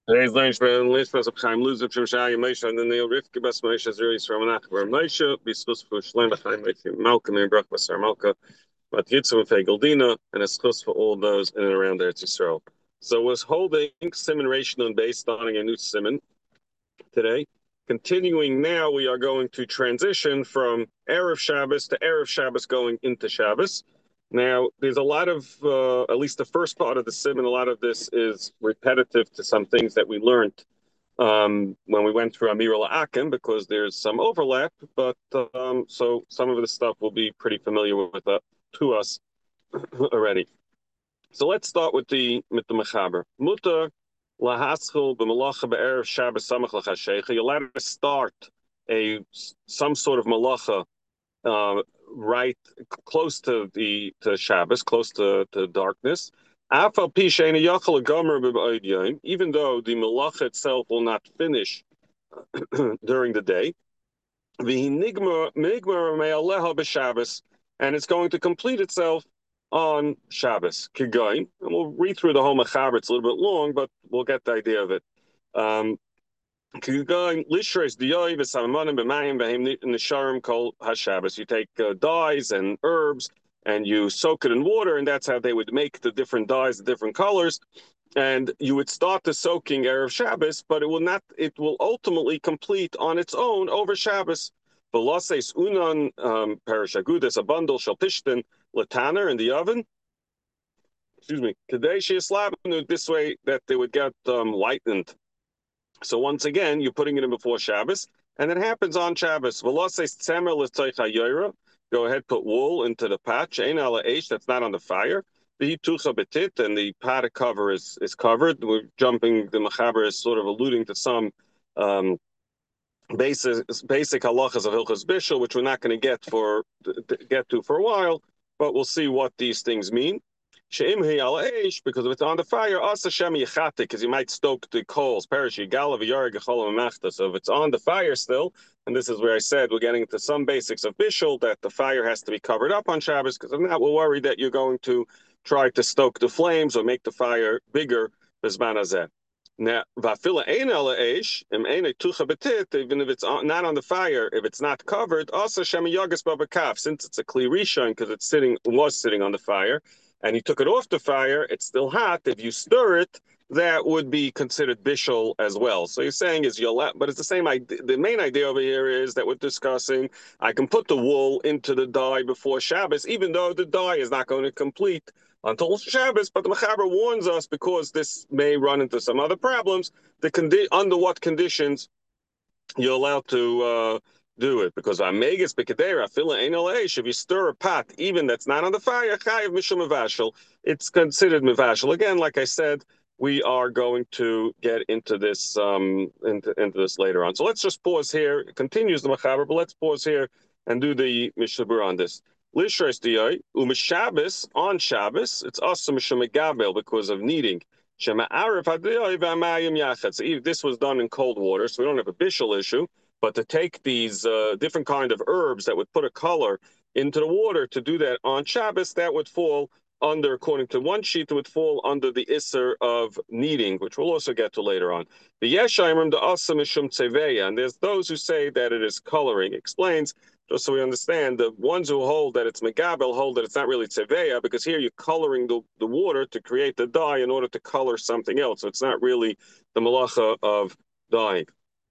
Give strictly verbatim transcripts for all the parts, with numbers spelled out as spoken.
Today's lunch for Lishmas of Chaim Luzak from Shai Moshe and the Neil Rifki Bas Moshe is really from Anachbar Moshe, Biskus for Shlem Chaim Moshe Malcolm and Brach Basar Malka, but Yitzum and Fegeldina, and a schus for all those in and around Eretz Yisrael. So was holding Simon Rashon based starting a new Simon today. Continuing now, we are going to transition from Erev Shabbos to Erev Shabbos going into Shabbos. Now, there's a lot of, uh, at least the first part of the Simon, a lot of this is repetitive to some things that we learned um, when we went through Amir al-Akim, because there's some overlap, but um, so some of the stuff will be pretty familiar with uh, to us already. So let's start with the with the Mechaber. Mutter lahaschel b'malacha be'erev Shabbos samach l'chashecha. You're allowed to start a some sort of malacha uh, right close to the to Shabbos, close to, to darkness. Even though the malacha itself will not finish during the day, and it's going to complete itself on Shabbos. And we'll read through the whole Mechaber. It's a little bit long, but we'll get the idea of it. Um, you take uh, dyes and herbs and you soak it in water, and that's how they would make the different dyes, the different colors. And you would start the soaking Erev Shabbos, but it will not. It will ultimately complete on its own over Shabbos. Veloses unan um, perishagudas, a bundle shall tishtin lataner in the oven. Excuse me. Kadeshi Islam this way that they would get um, lightened. So once again, you're putting it in before Shabbos, and it happens on Shabbos. Veloses tzemer l'tzaycha yoyra. Go ahead, put wool into the patch. Ein ala eish, that's not on the fire. The tucha betit, and the pot cover is is covered. We're jumping. The Mechaber is sort of alluding to some um, basic basic halachas of Hilchos Bishul, which we're not going to get for get to for a while, but we'll see what these things mean. She'imhi al eish, because if it's on the fire, asa shem yichate, because you might stoke the coals. Perish yigala v'yareg cholam machta. So if it's on the fire still, and this is where I said we're getting into some basics of bishul, that the fire has to be covered up on Shabbos, because if not, we're worried that you're going to try to stoke the flames or make the fire bigger. Bizman hazeh. Now, vafila ein ela eish, im ein tucha betit, even if it's not on the fire, if it's not covered, also shem yagas babakaf, since it's a kli rishon, because it's sitting was sitting on the fire, and you took it off the fire, it's still hot. If you stir it, that would be considered bishul as well. So you're saying is you'll, but it's the same idea. The main idea over here is that we're discussing, I can put the wool into the dye before Shabbos, even though the dye is not going to complete until Shabbos, but the Mechaber warns us, because this may run into some other problems, the condi- under what conditions you're allowed to uh, do it, because Amegas Bikadera, Fila Ainal if you stir a pot, even that's not on the fire, Chayav Mishum Mavashal, it's considered Mavashal. Again, like I said, we are going to get into this um, into, into this later on. So let's just pause here. It continues the Mechaber, but let's pause here and do the Mishabur on this. Lishres Diyai, Umishabis, on Shabbos, it's also Mishum Megabel because of kneading. This was done in cold water, so we don't have a bishul issue. But to take these uh, different kind of herbs that would put a color into the water, to do that on Shabbos, that would fall under, according to one sheet, it would fall under the isser of kneading, which we'll also get to later on. The Yeshayim, the Asa Mishum Tzeveya, and there's those who say that it is coloring. Explains, just so we understand, the ones who hold that it's megabel hold that it's not really tzeveya, because here you're coloring the, the water to create the dye in order to color something else. So it's not really the malacha of dyeing.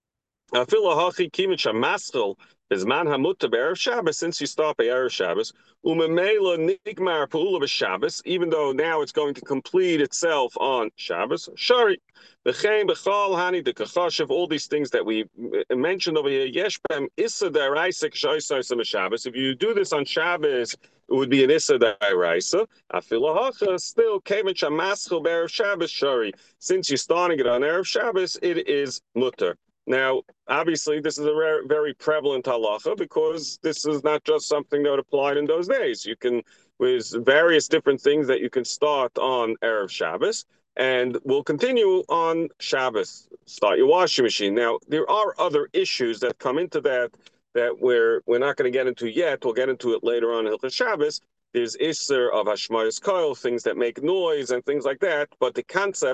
Is man hamutta be'erev Shabbos, since you stop by erev Shabbos, umemela nigmar pa'ula b'Shabbos, even though now it's going to complete itself on Shabbos. Shari, b'chein b'chal hani dekachashav, all these things that we mentioned over here. Yeshbem issa deraisa k'shaisayim Shabbos. If you do this on Shabbos, it would be an issa deraisa. Afilahacha still kevin shamaschel be'erev Shabbos shari. Since you're starting it on erev Shabbos, it is mutter. Now, obviously, this is a rare, very prevalent halacha, because this is not just something that applied in those days. You can, with various different things that you can start on Erev Shabbos, and we'll continue on Shabbos. Start your washing machine. Now, there are other issues that come into that that we're we're not going to get into yet. We'll get into it later on in Hilchos Shabbos. There's Isser of Hashmayas Koil, things that make noise and things like that. But the concept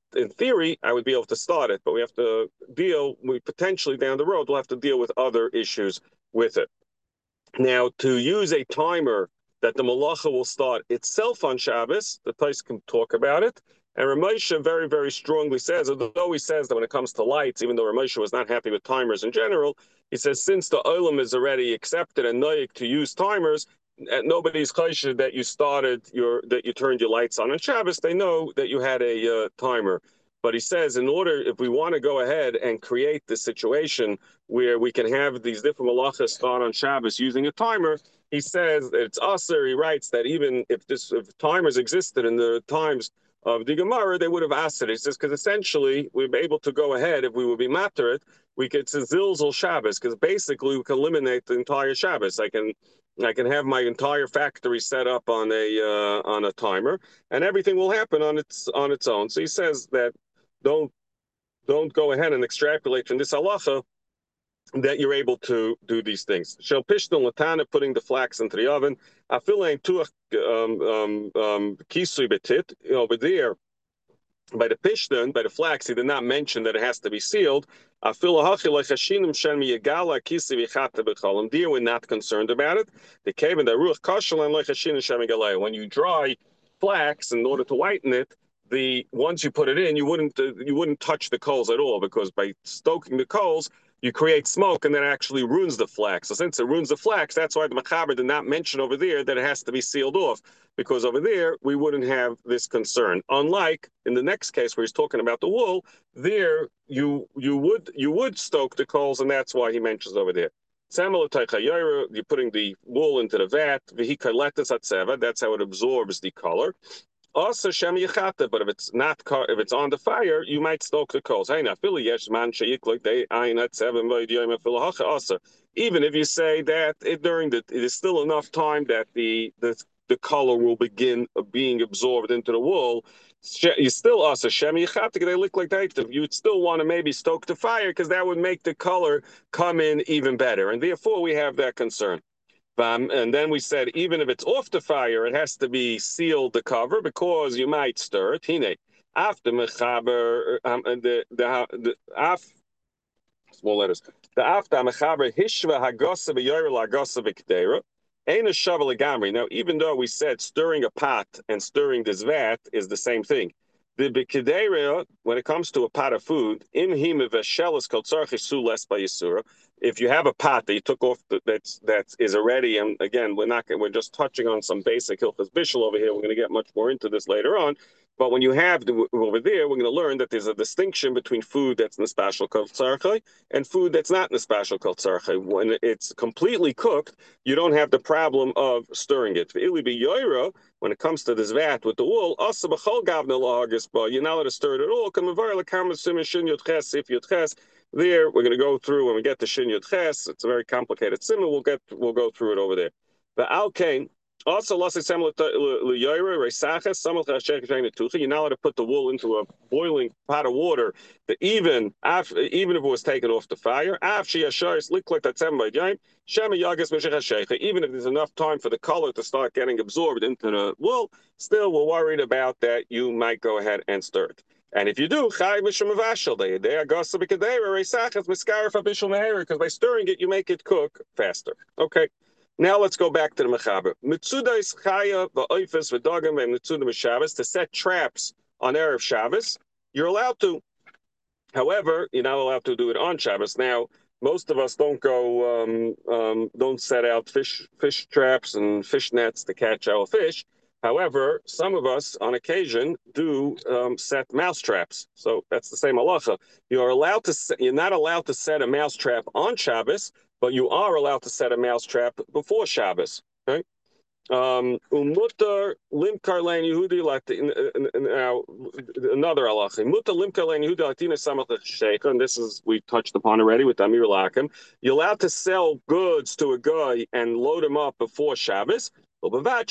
in theory, I would be able to start it, but we have to deal, we potentially down the road, we'll have to deal with other issues with it. Now, to use a timer that the malacha will start itself on Shabbos, the Tais can talk about it. And Ramosha very, very strongly says, although he says that when it comes to lights, even though Ramosha was not happy with timers in general, he says since the olam is already accepted and noyik to use timers, nobody's chayshed that you started your that you turned your lights on on Shabbos. They know that you had a uh, timer. But he says, in order, if we want to go ahead and create the situation where we can have these different malachas start on Shabbos using a timer, he says it's usher. He writes that even if this if timers existed in the times of the Gemara, they would have asked it. He says because essentially we'd be able to go ahead if we would be matter it. We could say zilzal Shabbos because basically we can eliminate the entire Shabbos. I can. I can have my entire factory set up on a uh, on a timer, and everything will happen on its on its own. So he says that don't don't go ahead and extrapolate from this halacha that you're able to do these things. Shel pishton latana, putting the flax into the oven. Afilain tuach kisui betit over there. By the pishton, by the flax, he did not mention that it has to be sealed. There, we're not concerned about it. The cave and the ruach when you dry flax in order to whiten it, the once you put it in, you wouldn't uh, you wouldn't touch the coals at all because by stoking the coals, you create smoke and that actually ruins the flax. So since it ruins the flax, that's why the Mechaber did not mention over there that it has to be sealed off, because over there we wouldn't have this concern. Unlike in the next case where he's talking about the wool, there you you would you would stoke the coals, and that's why he mentions over there. You're putting the wool into the vat. That's how it absorbs the color. Also, shem yichata, but if it's not, if it's on the fire, you might stoke the coals. Hey, now, yesh man sheyiklik they ayin at seven also. Even if you say that it, during the, it is still enough time that the the the color will begin being absorbed into the wool. You still also shem yichata they look like that. You would still want to maybe stoke the fire because that would make the color come in even better, and therefore we have that concern. Um, and then we said, even if it's off the fire, it has to be sealed the cover because you might stir it. Hine, after mechaber, um, the the the af small letters. The after mechaber hishva hagosa b'yoyr lagosa b'kedera. Ain't a shovel gamri. Now, even though we said stirring a pot and stirring this vat is the same thing, the b'kedera, when it comes to a pot of food, im him v'shelas kol tzarchi su less by yisura. If you have a pot that you took off the, that's that is already, and again, we're not we're just touching on some basic hilchos bishul over here. We're going to get much more into this later on. But when you have the, over there, we're going to learn that there's a distinction between food that's nespashal kol tzarchi and food that's not nespashal kol tzarchi. When it's completely cooked, you don't have the problem of stirring it. When it comes to this vat with the wool, you're not allowed to stir it at all. There, we're going to go through when we get to Shin Yud Ches. It's a very complicated simon. We'll get we'll go through it over there. The Alkane also you're not allowed to put the wool into a boiling pot of water. That even after, even if it was taken off the fire, even if there's enough time for the color to start getting absorbed into the wool, still we're worried about that. You might go ahead and stir it. And if you do, because by stirring it, you make it cook faster. Okay. Now let's go back to the Mechaber. To set traps on Erev Shabbos, you're allowed to. However, you're not allowed to do it on Shabbos. Now, most of us don't go, um, um, don't set out fish fish traps and fish nets to catch our fish. However, some of us, on occasion, do um, set mouse traps. So that's the same halacha. You're allowed to. Set, you're not allowed to set a mouse trap on Shabbos, but you are allowed to set a mouse trap before Shabbos. Okay. Um, Umutar limkar lein Yehudi now another halacha. Umutar limkar lein Yehudi latina samach sheikha, and this is we touched upon already with Amir Lakim. You're allowed to sell goods to a guy and load him up before Shabbos. So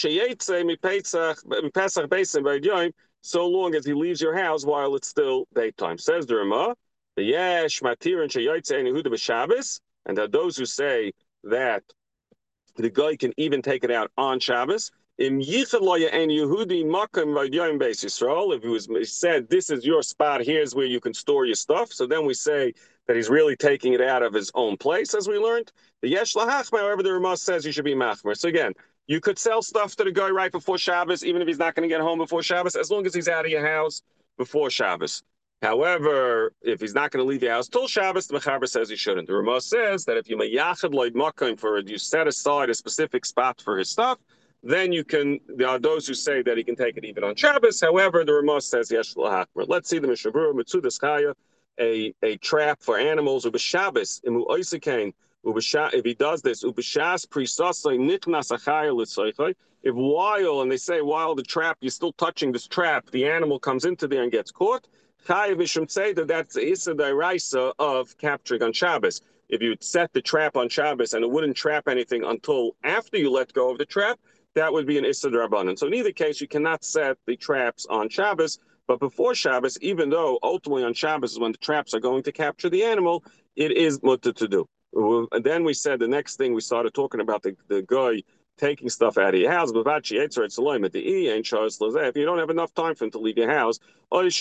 long as he leaves your house while it's still daytime. Says the Rama, the yesh matirin sheyotze Yehuda b'Shabbos, and there are those who say that the guy can even take it out on Shabbos. Im Yichad lo Ye'en Yehudi Makom V'Yom Beis Yisrael, if he was he said, this is your spot, here's where you can store your stuff. So then we say that he's really taking it out of his own place, as we learned. The Yesh Lahachma, however, the Ramah says you should be Machmer. So again, you could sell stuff to the guy right before Shabbos, even if he's not going to get home before Shabbos, as long as he's out of your house before Shabbos. However, if he's not going to leave your house till Shabbos, the Mechaber says he shouldn't. The Ramah says that if you mayachad loy makom for it, you set aside a specific spot for his stuff, then you can, there are those who say that he can take it even on Shabbos. However, the Ramah says yesh lahakmer. Let's see the Mishabura, Mitzudas Chaya, a, a trap for animals, Ubashabbos, Imu Oisikain, if he does this, Ubashas Prisasai Nichnas Achaya Litzoichai, if while, and they say while the trap, you're still touching this trap, the animal comes into there and gets caught, Chayav Mishum say that that's the Issa Dairaisa of capturing on Shabbos. If you set the trap on Shabbos and it wouldn't trap anything until after you let go of the trap, that would be an Issa D'Rabbanan. So in either case, you cannot set the traps on Shabbos, but before Shabbos, even though ultimately on Shabbos is when the traps are going to capture the animal, it is mutter to do. And then we said the next thing we started talking about the, the guy taking stuff out of your house. If you don't have enough time for him to leave your house, or if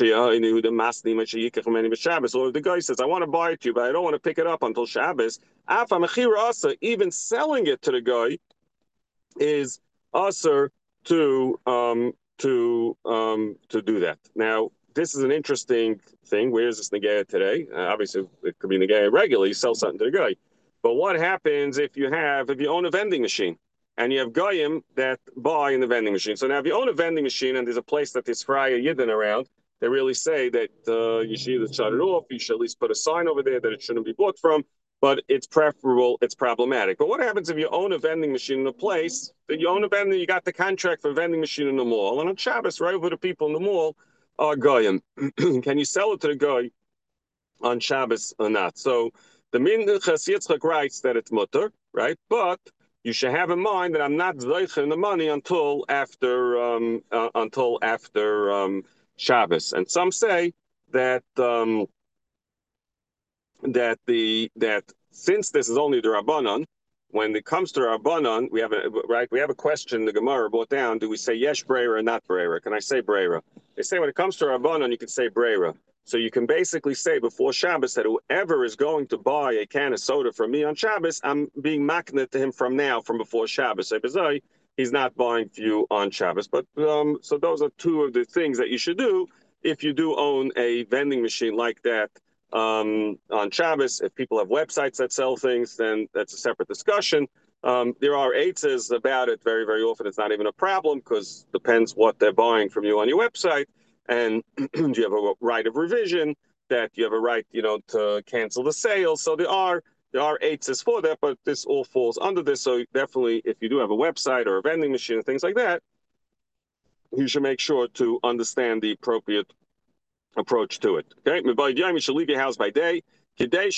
the guy says, I want to buy it to you, but I don't want to pick it up until Shabbos, even selling it to the guy is usher to um, to um, to do that. Now, this is an interesting thing. Where is this negaya today? Uh, obviously, it could be negaya regularly. You sell something to the guy. But what happens if you have, if you own a vending machine and you have goyim that buy in the vending machine? So now if you own a vending machine and there's a place that is Fraya Yidden around, they really say that uh, you should either shut it off, you should at least put a sign over there that it shouldn't be bought from, but it's preferable, it's problematic. But what happens if you own a vending machine in a place, that you own a vending, you got the contract for a vending machine in the mall, and on Shabbos, right over the people in the mall are goyim. Can you sell it to the guy on Shabbos or not? So the Minchas Yitzchak writes that it's mutter, right? But you should have in mind that I'm not zeichen the money until after um, uh, until after um, Shabbos. And some say that um, that the that since this is only the Rabbanon, when it comes to Rabbanon, we have a right. We have a question. The Gemara brought down: do we say yesh breira or not breira? Can I say breira? They say when it comes to Rabbanon, you can say breira. So you can basically say before Shabbos that whoever is going to buy a can of soda from me on Shabbos, I'm being maknet to him from now, from before Shabbos. He's not buying for you on Shabbos. But um, so those are two of the things that you should do if you do own a vending machine like that um, on Shabbos. If people have websites that sell things, then that's a separate discussion. Um, there are eitzes about it. Very, very often it's not even a problem because it depends what they're buying from you on your website. And do you have a right of revision, that you have a right, you know, to cancel the sale. So there are there are eitzes for that, but this all falls under this. So definitely, if you do have a website or a vending machine and things like that, you should make sure to understand the appropriate approach to it. Okay, you should leave your house by day. If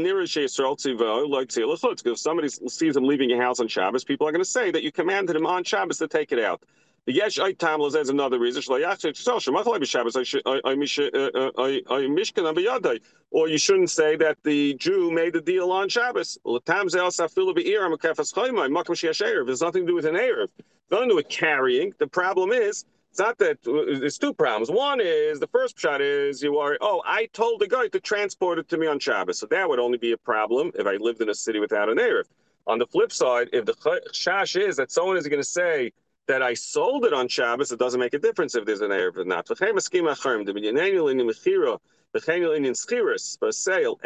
somebody sees him leaving your house on Shabbos, people are going to say that you commanded him on Shabbos to take it out. Yes, I tamlas as another reason. Or you shouldn't say that the Jew made the deal on Shabbos. There's nothing to do with an Erev. Nothing to do with carrying. The problem is, it's not that, there's two problems. One is, the first shot is, you are, oh, I told the guy to transport it to me on Shabbos. So that would only be a problem if I lived in a city without an Erev. On the flip side, if the chash is that someone is going to say that I sold it on Shabbos, it doesn't make a difference if there's an Erev or not. For sale,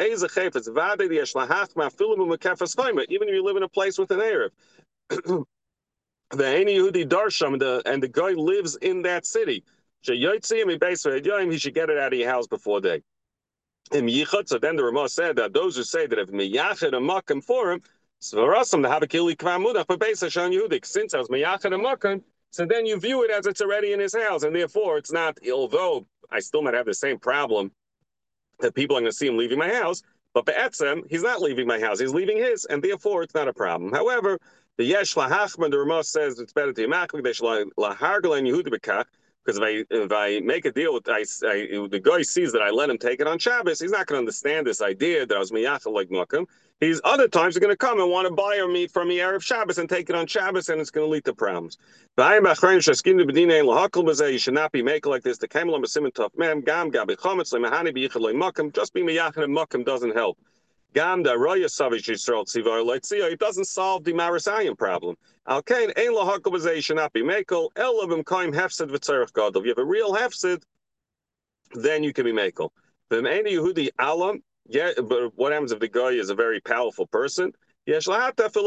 even if you live in a place with an Erev. The Any Yehudi Darsham, the and the guy lives in that city. He should get it out of your house before day. So then the Ramah said that those who say that if miyached a makam for him, svarasam the habakili kvamudach for Beisashan Yehudik. Since I was miyached a makam, so then you view it as it's already in his house, and therefore it's not. Although I still might have the same problem that people are going to see him leaving my house, but be'etzem he's not leaving my house; he's leaving his, and therefore it's not a problem. However, the Yesh Lahachman, the Ramah says it's better to Yemaklik, they should Lahargal and Yehuda Bekach. Because if I if I make a deal with I, I the guy sees that I let him take it on Shabbos, he's not going to understand this idea that I was miyachal like makom. He's other times are going to come and want to buy me from me Erev Shabbos and take it on Shabbos, and it's going to lead to problems. You should not be making like this. The kamelam b'simin tough mem gam gabi chometz lemahani b'yichad makom. Just being miyachal and makom doesn't help. Gam da roya savish yisrael tzivar leitzia. It doesn't solve the marasayim problem. Al kain ein lahakol b'zei should not be makel. El levim kaim hefsed v'tzarech gadol. If you have a real hefsed, then you can be makel. V'im ein Yehudi alam. Yeah, but what happens if the guy is a very powerful person? Yes, because if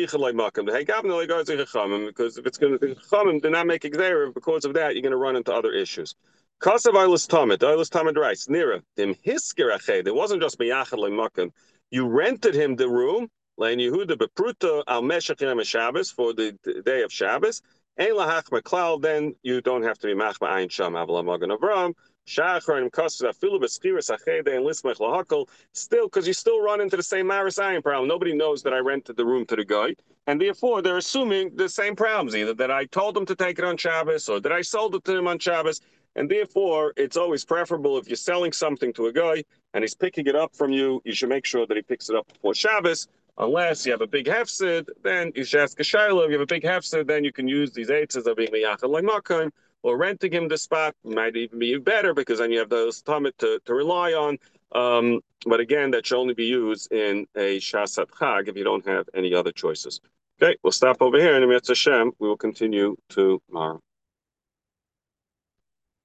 it's going to be chachamim, do not make a gzeira. Because of that, you're going to run into other issues. Kasav Eilis Tamid, Eilis Tamid writes, Nira, Dim Hisker Ached, it wasn't just Miyachad Lemakam. You rented him the room, Lein Yehuda Bepruta Al Meshach Yom Shabbos, for the day of Shabbos. Ein Lahach Meklal, then you don't have to be Machma Ayin Sham Avla Magan Avram. Shachar Kasav Afilu Beskiris Ached and Lismech Lahakol. Still, because you still run into the same Maris Ayin problem. Nobody knows that I rented the room to the guy, and therefore they're assuming the same problems, either that I told them to take it on Shabbos or that I sold it to him on Shabbos. And therefore, it's always preferable if you're selling something to a guy and he's picking it up from you, you should make sure that he picks it up before Shabbos. Unless you have a big hefsid, then you should ask a shayla. If you have a big hefsid, then you can use these eitzes of being miyachal lemakayim or renting him the spot. Might even be better because then you have those tamid to, to rely on. Um, but again, that should only be used in a shasat chag if you don't have any other choices. Okay, we'll stop over here, and in Mitzvah Hashem, we will continue tomorrow.